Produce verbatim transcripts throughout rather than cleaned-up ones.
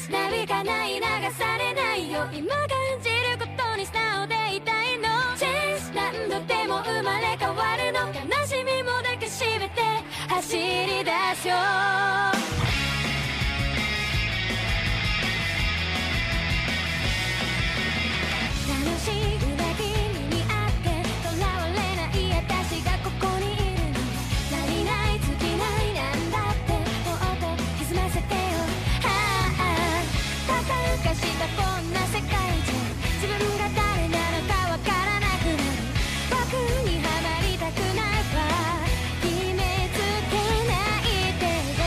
スナビがない流されないよ今感じることに素直でいたいのチェンス何度でも生まれ変わるの悲しみも抱きしめて走り出すよ楽しい裏切りにあってとらわれない私がここにいるの足りない尽きないなんだってもっと歪ませてよはあたかうかしたこんな世界じゃ自分が誰なのかわからなくなる僕にはまりたくないわ決めつけないでよ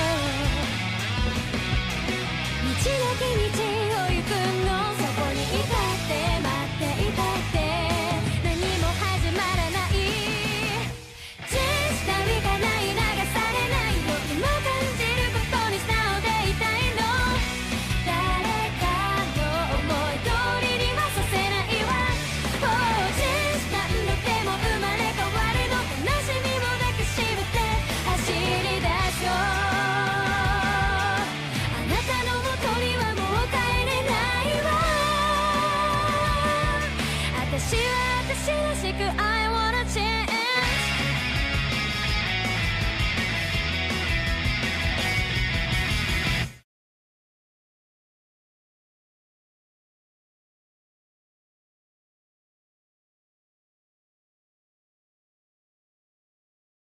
道なき道を行くのそこにいたって待っていたって何も始まらないチェンス旅がない流されないよ今感じることに素直でいたいの誰かの思い通りにはさせないわ Oh チェンス何度でも生まれ変わるの悲しみも抱きしめて走り出すよあなたの元にはもう帰れないわ私は私らしく